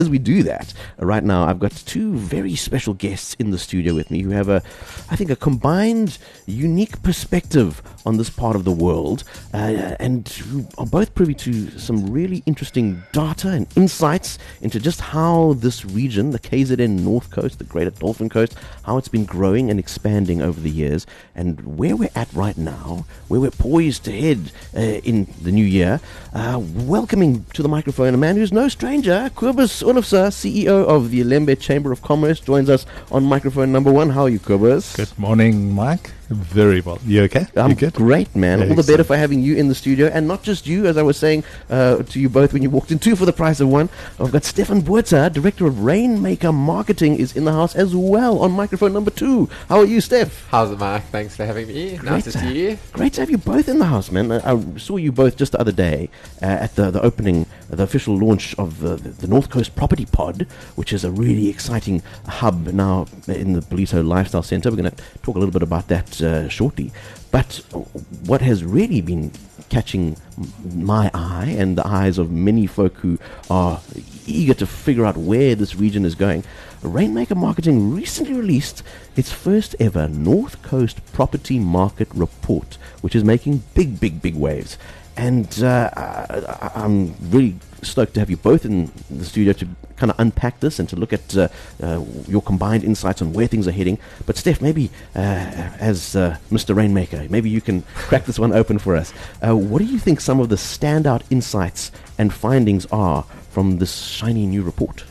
As we do that, right now I've got two very special guests in the studio with me who have I think a combined, unique perspective on this part of the world, and who are both privy to some really interesting data and insights into just how this region, the KZN North Coast, the Greater Dolphin Coast, how it's been growing and expanding over the years, and where we're at right now, where we're poised to head in the new year. Welcoming to the microphone a man who's no stranger, Kobus Olofse, CEO of the Lembe Chamber of Commerce, joins us on microphone number one. How are you, Kobus? Good morning, Mike. Very well. You okay? I'm you good? Great, man. Yeah, all the better for having you in the studio, and not just you, as I was saying to you both when you walked in, two for the price of one. I've got Stefan Buerta, Director of Rainmaker Marketing, is in the house as well on microphone number two. How are you, Steph? How's it, Mike? Thanks for having me. Nice to see you. Great to have you both in the house, man. I saw you both just the other day at the opening, the official launch of the North Coast Property Pod, which is a really exciting hub now in the Ballito Lifestyle Centre. We're going to talk a little bit about that shortly. But what has really been catching my eye and the eyes of many folk who are eager to figure out where this region is going, Rainmaker Marketing recently released its first ever North Coast Property Market Report, which is making big waves. And I'm really stoked to have you both in the studio to kind of unpack this and to look at your combined insights on where things are heading. But Steph, maybe as Mr. Rainmaker, maybe you can crack this one open for us. What do you think some of the standout insights and findings are from this shiny new report?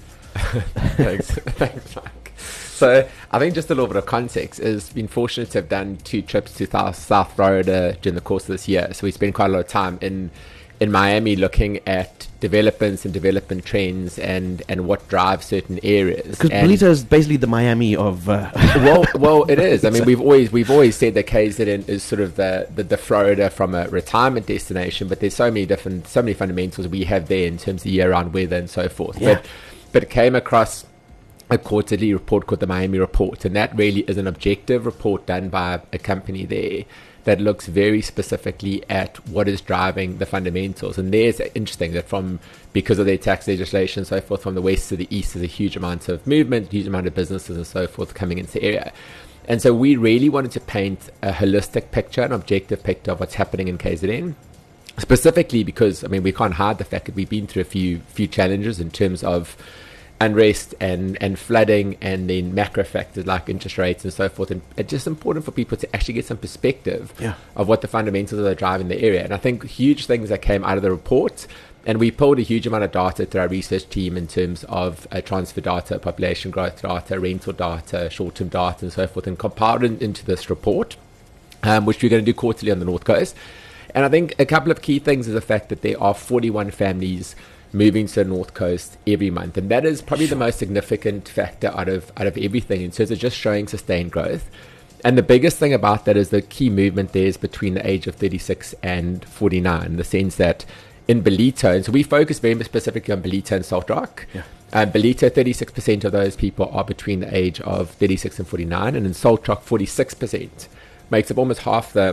Thanks, Mike. So I think just a little bit of context is been fortunate to have done 2 trips to South Florida during the course of this year. So we spent quite a lot of time in Miami looking at developments and development trends and what drives certain areas. Because Ballito is basically the Miami of... well, it is. I mean, we've always said that KZN is sort of the Florida from a retirement destination, but there's so many fundamentals we have there in terms of year-round weather and so forth. Yeah. But it came across a quarterly report called the Miami Report, and that really is an objective report done by a company there that looks very specifically at what is driving the fundamentals. And there's interesting that because of their tax legislation and so forth, from the west to the east, there's a huge amount of movement, huge amount of businesses and so forth coming into the area. And so we really wanted to paint a holistic picture, an objective picture of what's happening in KZN, specifically because, I mean, we can't hide the fact that we've been through a few challenges in terms of unrest and flooding, and then macro factors like interest rates and so forth. And it's just important for people to actually get some perspective of what the fundamentals are driving the area. And I think huge things that came out of the report, and we pulled a huge amount of data through our research team in terms of transfer data, population growth data, rental data, short-term data and so forth, and compiled it into this report, which we're going to do quarterly on the North Coast. And I think a couple of key things is the fact that there are 41 families moving to the North Coast every month, and that is probably the most significant factor out of everything in terms of just showing sustained growth. And the biggest thing about that is the key movement there is between the age of 36 and 49, in the sense that in Ballito, and so we focus very specifically on Ballito and Salt Rock. Ballito, 36% of those people are between the age of 36 and 49, and in Salt Rock, 46%, makes up almost half the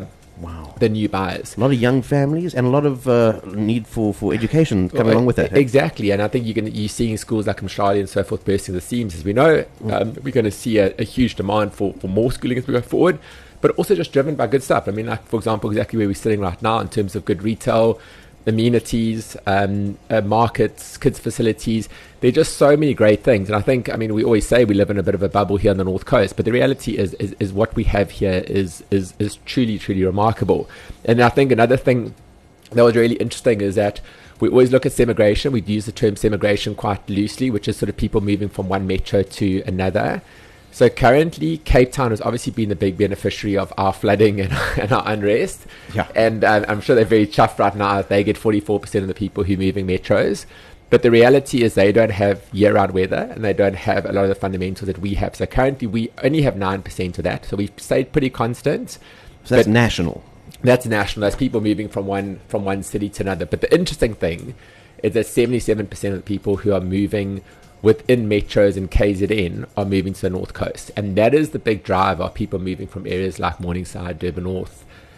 new buyers. A lot of young families and a lot of need for education coming along with that. Exactly, and I think you're seeing schools like Mshali and so forth bursting the seams. As we know, we're going to see a huge demand for more schooling as we go forward, but also just driven by good stuff. I mean, like, for example, exactly where we're sitting right now in terms of good retail, amenities, markets, kids facilities. There are just so many great things. And I think, I mean, we always say we live in a bit of a bubble here on the North Coast, but the reality is what we have here is truly remarkable. And I think another thing that was really interesting is that we always look at semigration. We use the term semigration quite loosely, which is sort of people moving from one metro to another. So currently, Cape Town has obviously been the big beneficiary of our flooding and our unrest. Yeah. And I'm sure they're very chuffed right now that they get 44% of the people who are moving metros. But the reality is they don't have year-round weather, and they don't have a lot of the fundamentals that we have. So currently, we only have 9% of that. So we've stayed pretty constant. So that's national. That's national. That's people moving from one city to another. But the interesting thing is that 77% of the people who are moving within metros in KZN are moving to the North Coast. And that is the big driver of people moving from areas like Morningside, Durban North,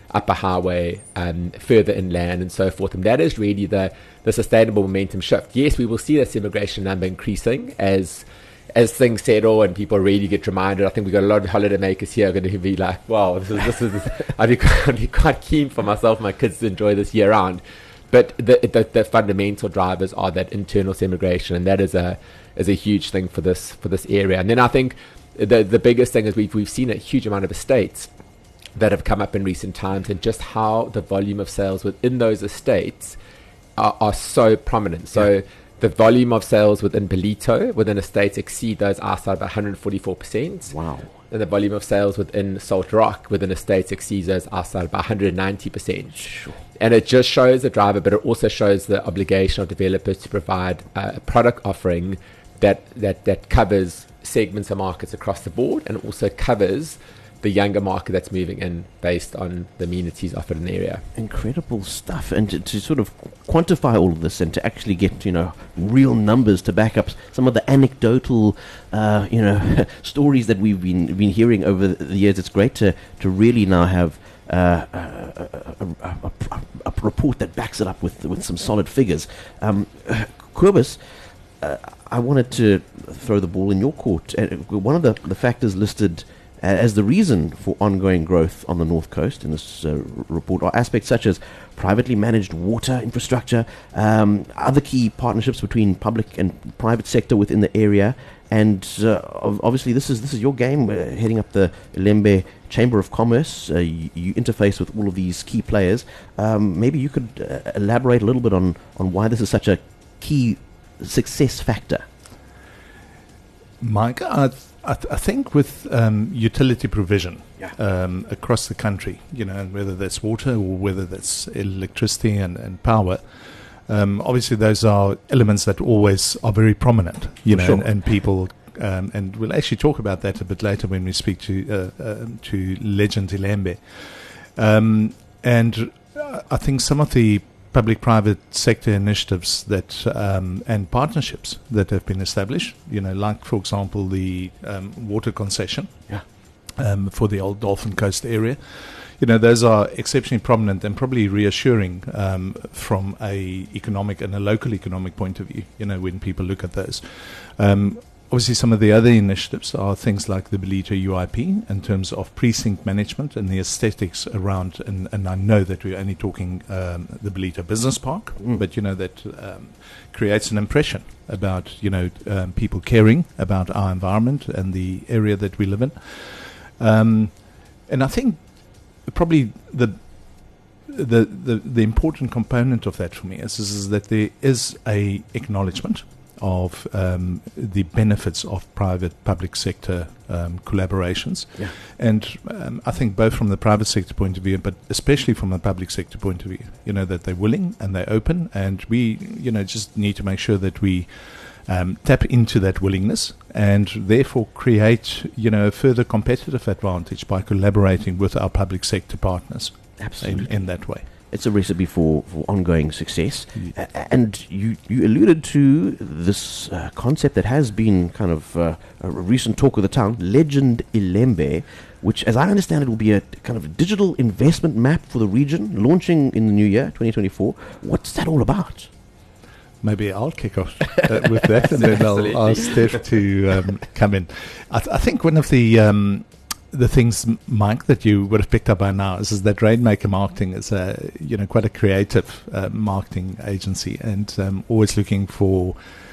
upper highway, further inland and so forth. And that is really the sustainable momentum shift. Yes, we will see this immigration number increasing as things settle and people really get reminded. I think we've got a lot of holiday makers here are going to be like, wow, this is I'd be quite keen for myself and my kids to enjoy this year round. But the fundamental drivers are that internal immigration, and that is a huge thing for this area. And then I think the biggest thing is we've seen a huge amount of estates that have come up in recent times, and just how the volume of sales within those estates are so prominent. So the volume of sales within Ballito, within estates, exceed those outside by 144%. Wow. And the volume of sales within Salt Rock, within estates, exceeds those outside by 190%. Sure. And it just shows the driver, but it also shows the obligation of developers to provide a product offering that covers segments of markets across the board, and also covers the younger market that's moving in based on the amenities offered in the area. Incredible stuff. And to sort of quantify all of this and to actually get, real numbers to back up some of the anecdotal, stories that we've been hearing over the years, it's great to really now have a report that backs it up with some solid figures. Kobus, I wanted to throw the ball in your court. One of the factors listed as the reason for ongoing growth on the North Coast in this report are aspects such as privately managed water infrastructure, other key partnerships between public and private sector within the area, and obviously this is your game, heading up the Ilembe Chamber of Commerce. You interface with all of these key players. Maybe you could elaborate a little bit on why this is such a key success factor. Mike, I think with utility provision across the country, whether that's water or whether that's electricity and power, obviously those are elements that always are very prominent, Sure. and people, and we'll actually talk about that a bit later when we speak to Legend Ilembe. And I think some of the public-private sector initiatives that and partnerships that have been established, like, for example, the water concession for the old Dolphin Coast area, those are exceptionally prominent and probably reassuring from a economic and a local economic point of view, when people look at those. Obviously, some of the other initiatives are things like the Ballito UIP in terms of precinct management and the aesthetics around, and I know that we're only talking the Ballito Business Park, but that creates an impression about people caring about our environment and the area that we live in. And I think probably the important component of that for me is that there is a acknowledgement of the benefits of private-public sector collaborations. And I think both from the private sector point of view, but especially from the public sector point of view, that they're willing and they're open, and we, just need to make sure that we tap into that willingness and therefore create, a further competitive advantage by collaborating with our public sector partners. Absolutely. In that way. It's a recipe for ongoing success. And you alluded to this concept that has been kind of a recent talk of the town, Legend Ilembe, which, as I understand it, will be a kind of digital investment map for the region, launching in the new year, 2024. What's that all about? Maybe I'll kick off with that, and then I'll ask Steph to come in. I think one of the things, Mike, that you would have picked up by now is that Rainmaker Marketing is quite a creative marketing agency, and always looking for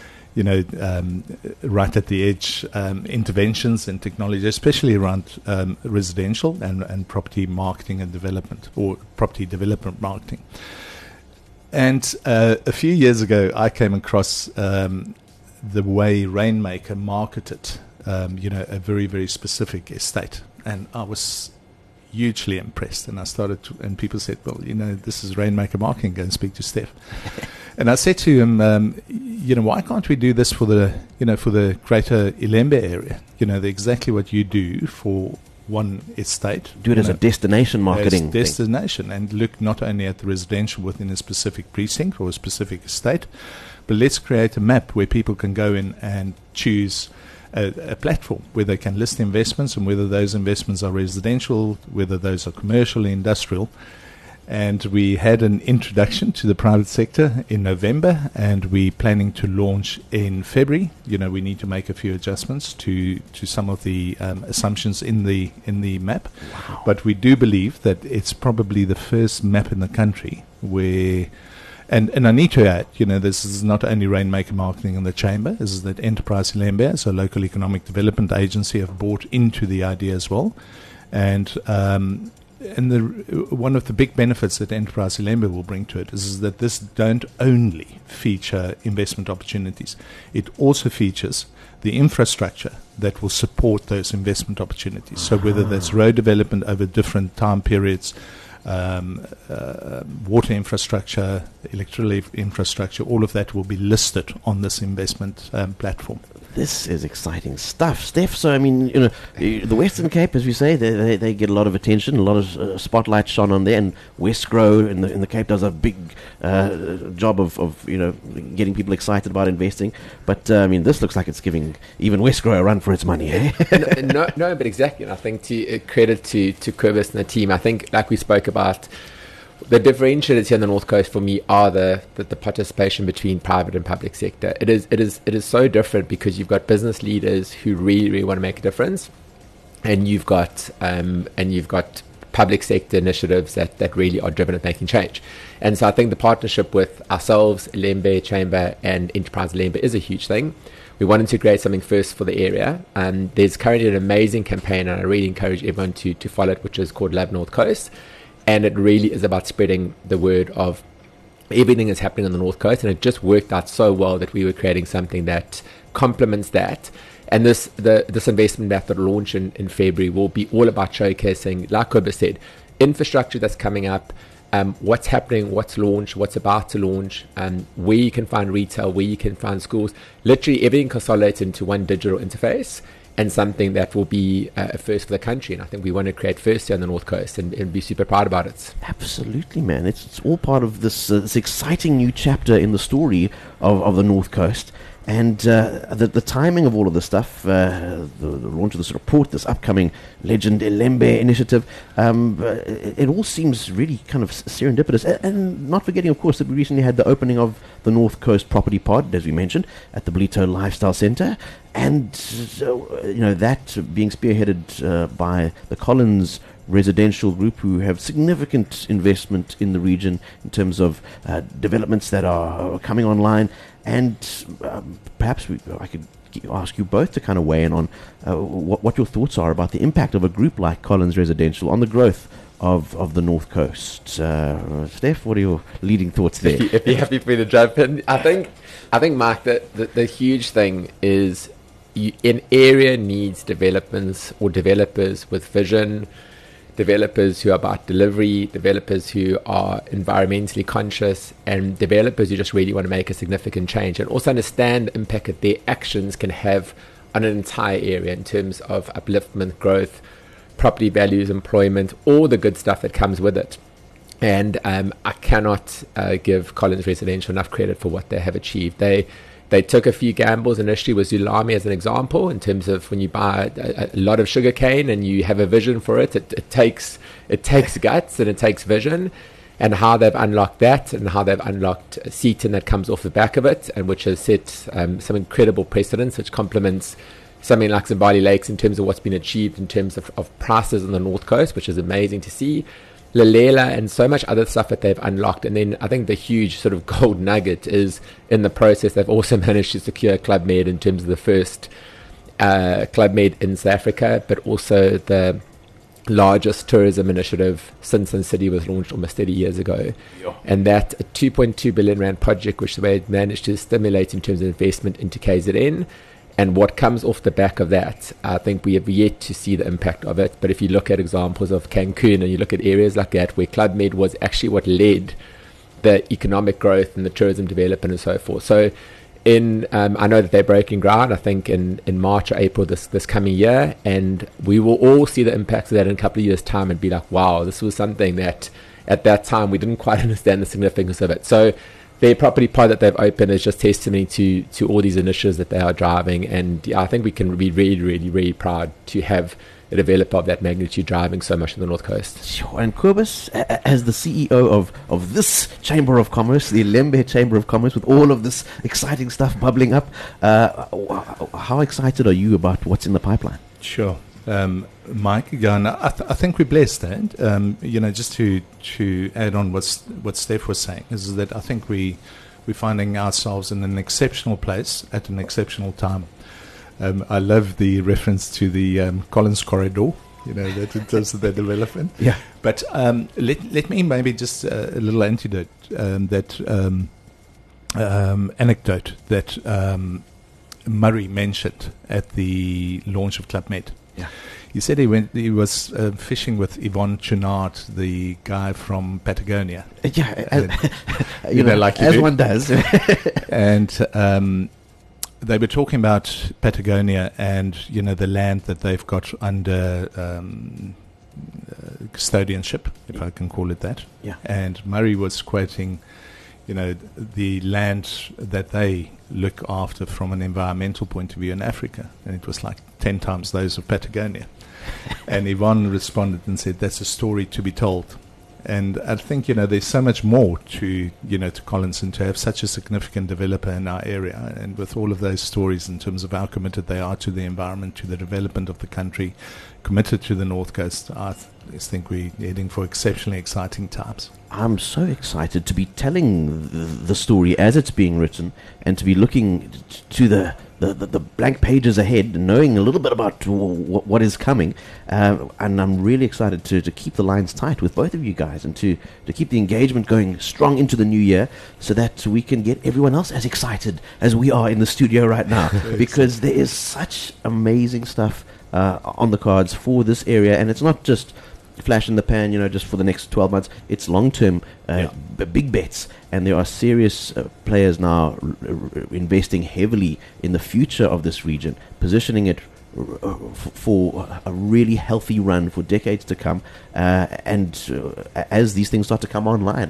right at the edge interventions and technology, especially around residential and property marketing and development, or property development marketing. And a few years ago, I came across the way Rainmaker marketed a very, very specific estate. And I was hugely impressed. And I started to, and people said, well, this is Rainmaker Marketing, go and speak to Steph. And I said to him, why can't we do this for the greater Ilembe area? Exactly what you do for one estate. Do it as a destination marketing thing. Destination, and look not only at the residential within a specific precinct or a specific estate, but let's create a map where people can go in and choose a platform where they can list investments, and whether those investments are residential, whether those are commercial, industrial. And we had an introduction to the private sector in November, and we're planning to launch in February. We need to make a few adjustments to some of the assumptions in the map. Wow. But we do believe that it's probably the first map in the country where, and I need to add, this is not only Rainmaker Marketing and the Chamber, this is that Enterprise Ilembe, so local economic development agency, have bought into the idea as well. And one of the big benefits that Enterprise Ilembe will bring to it is that this don't only feature investment opportunities. It also features the infrastructure that will support those investment opportunities. So whether that's road development over different time periods, water infrastructure, electrical infrastructure, all of that will be listed on this investment platform. This is exciting stuff, Steph. So, I mean, the Western Cape, as we say, they get a lot of attention, a lot of spotlight shone on there, and Westgrow in the Cape does a big job of getting people excited about investing. But I mean, this looks like it's giving even Westgrow a run for its money, eh? no, but exactly. And I think to credit to Kobus and the team, I think, like we spoke about, the differentiators here on the North Coast for me are the participation between private and public sector. It is so different because you've got business leaders who really, really want to make a difference, and you've got public sector initiatives that really are driven at making change. And so I think the partnership with ourselves, Ilembe Chamber and Enterprise Ilembe, is a huge thing. We wanted to create something first for the area. There's currently an amazing campaign, and I really encourage everyone to follow it, which is called Love North Coast. And it really is about spreading the word of everything that's happening on the North Coast. And it just worked out so well that we were creating something that complements that. And this investment map that will launch in February will be all about showcasing, like Kobus said, infrastructure that's coming up, what's happening, what's launched, what's about to launch, where you can find retail, where you can find schools. Literally everything consolidates into one digital interface, and something that will be a first for the country. And I think we want to create first here on the North Coast and be super proud about it. Absolutely, man. It's all part of this exciting new chapter in the story of the North Coast. And the timing of all of this stuff, the launch of this report, this upcoming Legend Ilembe initiative, it all seems really kind of serendipitous. And not forgetting, of course, that we recently had the opening of the North Coast Property Pod, as we mentioned, at the Ballito Lifestyle Centre. And, that being spearheaded by the Collins Residential Group, who have significant investment in the region in terms of developments that are coming online. And perhaps I could ask you both to kind of weigh in on what your thoughts are about the impact of a group like Collins Residential on the growth of the North Coast. Steph, what are your leading thoughts there? If you're happy for me to jump in, I think, Mark, that the huge thing is an area needs developments or developers with vision, developers who are about delivery, developers who are environmentally conscious, and developers who just really want to make a significant change and also understand the impact that their actions can have on an entire area in terms of upliftment, growth, property values, employment, all the good stuff that comes with it. And I cannot give Collins Residential enough credit for what they have achieved. They took a few gambles initially with Zulami as an example, in terms of when you buy a lot of sugarcane and you have a vision for it, it takes guts and it takes vision, and how they've unlocked that and how they've unlocked Seaton that comes off the back of it, and which has set some incredible precedents, which complements something like Zimbali Lakes in terms of what's been achieved in terms of prices on the North Coast, which is amazing to see. Lalela and so much other stuff that they've unlocked. And then I think the huge sort of gold nugget is in the process they've also managed to secure Club Med in terms of the first Club Med in South Africa, but also the largest tourism initiative since Sun City was launched almost 30 years ago. Yeah. And that a 2.2 billion rand project, which they managed to stimulate in terms of investment into KZN. And what comes off the back of that, I think we have yet to see the impact of it. But if you look at examples of Cancun and you look at areas like that where Club Med was actually what led the economic growth and the tourism development and so forth. So I know that they're breaking ground, I think in March or April this coming year, and we will all see the impacts of that in a couple of years' time and be like, wow, this was something that at that time we didn't quite understand the significance of it. So their property pod that they've opened is just testimony to all these initiatives that they are driving. And I think we can be really, really, really proud to have a developer of that magnitude driving so much on the North Coast. Sure. And Cobus, as the CEO of this Chamber of Commerce, the Lembe Chamber of Commerce, with all of this exciting stuff bubbling up, how excited are you about what's in the pipeline? Sure. Mike, again, I think we're blessed. Just to add on what Steph was saying, is that I think we're finding ourselves in an exceptional place at an exceptional time. I love the reference to the Collins Corridor, that in terms of the development. Yeah. But let me maybe just a little anecdote, anecdote that Murray mentioned at the launch of Club Med. Yeah. He said he was fishing with Yvonne Chouinard, the guy from Patagonia. Yeah, as one does. And they were talking about Patagonia and the land that they've got under custodianship, if I can call it that. Yeah. And Murray was quoting, the land that they look after from an environmental point of view in Africa, and it was like 10 times those of Patagonia. And Yvonne responded and said, "That's a story to be told." And I think, there's so much more to Collins, and to have such a significant developer in our area, and with all of those stories in terms of how committed they are to the environment, to the development of the country, committed to the North Coast, I think we're heading for exceptionally exciting times. I'm so excited to be telling the story as it's being written, and to be looking to the blank pages ahead, knowing a little bit about what is coming, and I'm really excited to keep the lines tight with both of you guys, and to keep the engagement going strong into the new year, so that we can get everyone else as excited as we are in the studio right now, because there is such amazing stuff on the cards for this area, and it's not just flash in the pan, just for the next 12 months. It's long-term, big bets, and there are serious players now investing heavily in the future of this region, positioning it for a really healthy run for decades to come, and as these things start to come online,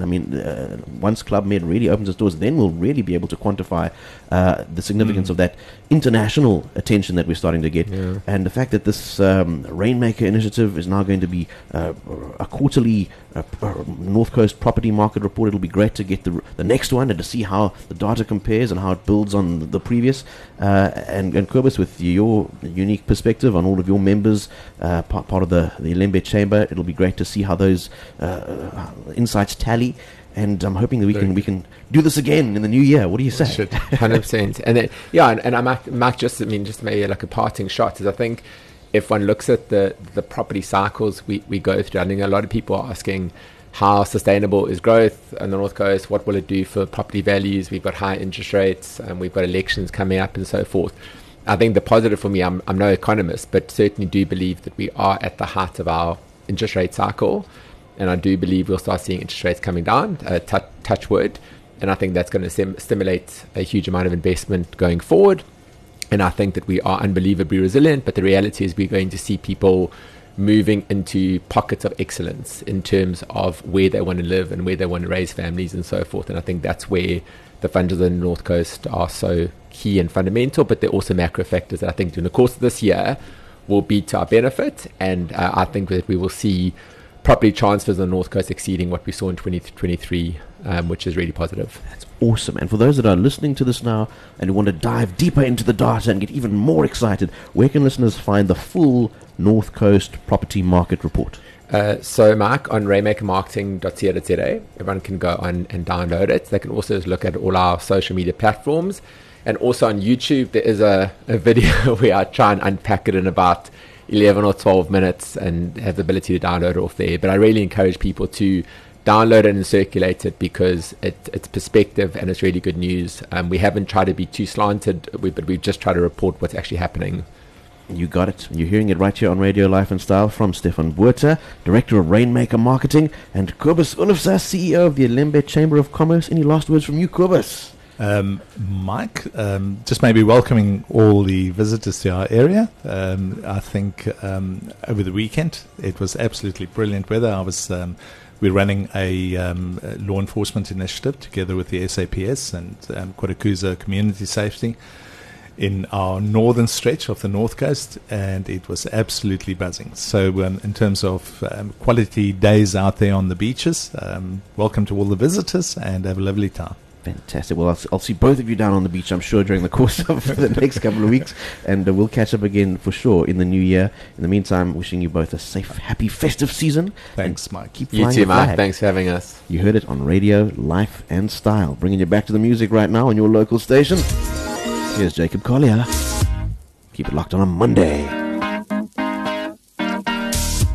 once Club Med really opens its doors, then we'll really be able to quantify the significance of that international attention that we're starting to get, and the fact that this Rainmaker initiative is now going to be a quarterly North Coast property market report. It'll be great to get the next one and to see how the data compares and how it builds on the previous, and Cobus, with your unique perspective on all of your members, part of the Lembe Chamber, it'll be great to see how those insights tally, and I'm hoping that we can do this again in the new year. What do you say? 100%. And then, and I might just maybe like a parting shot, is I think if one looks at the property cycles we go through, I think a lot of people are asking, how sustainable is growth on the North Coast? What will it do for property values? We've got high interest rates, and we've got elections coming up and so forth. I think the positive for me, I'm no economist, but certainly do believe that we are at the height of our interest rate cycle, and I do believe we'll start seeing interest rates coming down, touch wood, and I think that's going to stimulate a huge amount of investment going forward. And I think that we are unbelievably resilient, but the reality is we're going to see people moving into pockets of excellence in terms of where they want to live and where they want to raise families and so forth. And I think that's where the funds on the North Coast are so key and fundamental, but they're also macro factors that I think during the course of this year will be to our benefit. And I think that we will see property transfers on the North Coast exceeding what we saw in 2023, which is really positive. That's awesome. And for those that are listening to this now and want to dive deeper into the data and get even more excited, where can listeners find the full North Coast property market report? So, Mark, on rainmakermarketing.co.za, everyone can go on and download it. They can also look at all our social media platforms. And also on YouTube, there is a video where I try and unpack it in about 11 or 12 minutes and have the ability to download it off there. But I really encourage people to download it and circulate it, because it's perspective and it's really good news. We haven't tried to be too slanted, but we've just tried to report what's actually happening. You got it. You're hearing it right here on Radio Life and Style from Stefan Buerta, Director of Rainmaker Marketing, and Cobus Olofsson, CEO of the Lembe Chamber of Commerce. Any last words from you, Cobus? Mike, just maybe welcoming all the visitors to our area. I think over the weekend it was absolutely brilliant weather. I was we're running a law enforcement initiative together with the SAPS and Quatakuza Community Safety in our northern stretch of the North Coast, and it was absolutely buzzing. So in terms of quality days out there on the beaches, welcome to all the visitors and have a lovely time. Fantastic. Well, I'll see both of you down on the beach, I'm sure, during the course of the next couple of weeks, and we'll catch up again for sure in the new year. In the meantime, wishing you both a safe, happy, festive season. Thanks, Mike. Keep You flying too, the Mike. flag. Thanks for having us. You heard it on Radio, Life and Style, bringing you back to the music right now on your local station. Here's Jacob Collier. Keep it locked on a Monday.